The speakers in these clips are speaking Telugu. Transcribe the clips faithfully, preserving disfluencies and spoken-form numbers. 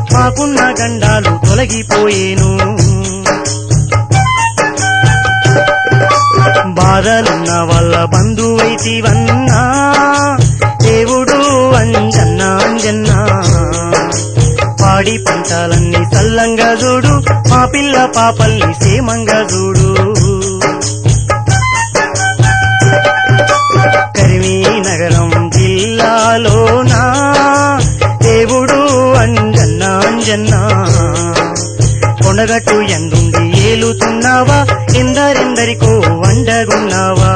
మాకున్న గండాలు తొలగిపోయేను బాధలున్న వాళ్ళ బంధువైతివన్నా దేవుడు అంజన్న అంజన్న పాడి పంటలన్నీ సల్లంగా చూడు మా పిల్ల పాపల్ని సేమంగా చూడు కరీంనగరం జిల్లాలోనా దేవుడు అంజన్న అంజన్న కొండగట్టు ఎందుండి ఏలుతున్నావా ఎందరెందరికో వండగున్నావా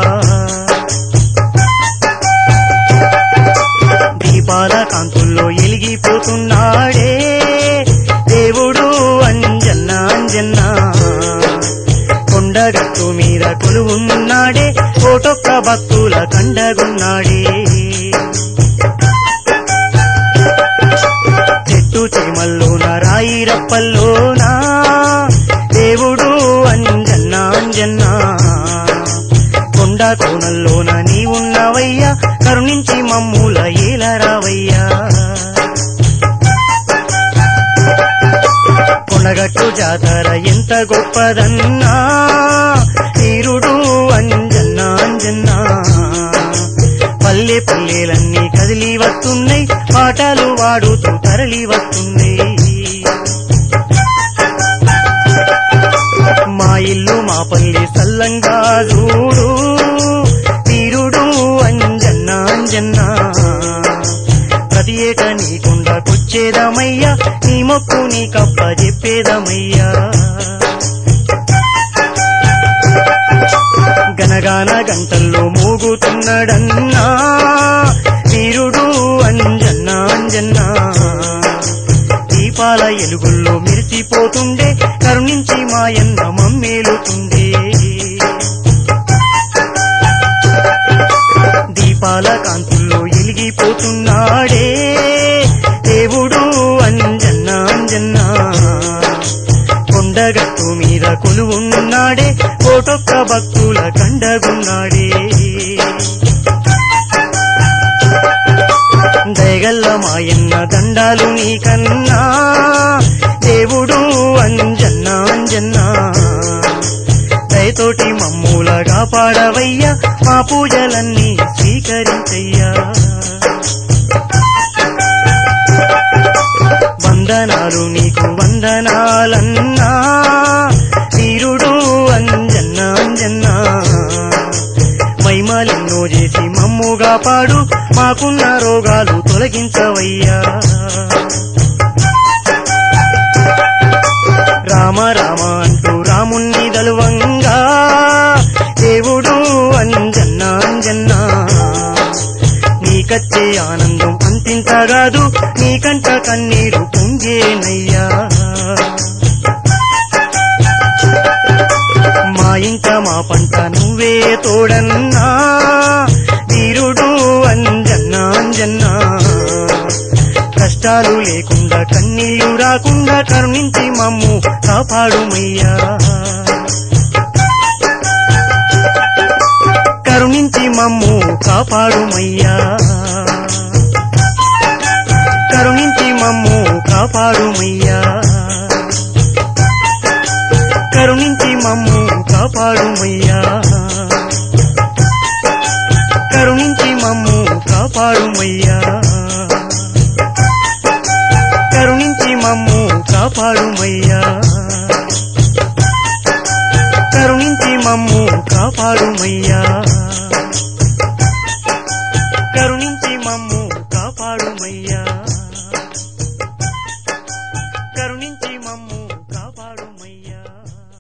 దీపాల కాంతుల్లో ఎలిగిపోతున్నాడే దేవుడు అంజన్న అంజన్న కొండగట్టు మీద కొలువున్నాడే కోటొక్క భక్తుల కండగున్నాడే చెట్టు చేమల్లోన రాయి రప్పల్లోనా దేవుడు అంజన్న అంజన్న కొండ కోనల్లోన నీవున్నవయ్యా కరుణించి మమ్ముల ఏలరావయ్యా కొండగట్టు జాతర ఎంత గొప్పదన్నా తీరుడు అంజన్న అంజన్న పల్లె పల్లెలన్నీ కదిలి వస్తున్నాయి పాటలు వాడుతూ తరలి వస్తున్నాయి మా ఇల్లు మా పల్లె సల్లంగా చూడు తీరుడు అంజన్న అంజన్న ప్రతి ఏట నీ కొండకొచ్చేదమయ్యా నీ మొక్కు నీ కప్ప చెప్పేదమయ్యా గనగాన గంటల్లో మోగుతున్నాడన్నా తీరుడు అంజన్న అంజన్న దీపాల ఎలుగుల్లో మెరిసిపోతుండే కరుణించి మాయన్న మమ్మేలుతుండే దీపాల కాంతుల్లో ఎలిగిపోతున్నాడే దేవుడు అంజన్న అంజన్న కొండగట్టు మీద కొలువున్నాడే కోటొక్క భక్తుల కండగున్నాడే దయగల్ల మాయన్న దండాలు నీకన్నా దేవుడు అంజన్న అంజన్న దయతోటి మమ్ములగా పాడవయ్యా మా పూజలన్నీ స్వీకరించయ్యా వందనాలు నీకు వందనాలన్నా తీరుడు అంజన్న అంజన్న మైమాలెన్నో చేసి మమ్ముగా పాడు మాకున్న రోగాలు తొలగించవయ్యా రామ రామ అంటూ రాముణ్ణి దలువంగా దేవుడు అంజన్న అంజన్న నీకచ్చే ఆనందం అంతింతగాదు నీకంట కన్నీరు పొంగేనయ్యా మా ఇంట మా పంట నువ్వే తోడన్నా తీరుడు అంజన్న అంజన్న కష్టాలు లేకుండా కన్నీళ్లు రాకుండా కరుణించి మమ్ము కాపాడుమయ్యా కరుణించి మమ్ము కాపాడుమయ్యా కరుణించి మమ్ము కాపాడుమయ్యా కరుణించి మమ్ము కాపాడుమయ్యా కరుణించి మమ్ము కాపాడుమయ్యా కరుణించి మమ్ము కాపాడుమయ్యా కరుణించి మమ్ము కాపాడుమయ్యా కరుణించి మమ్ము కాపాడుమయ్యా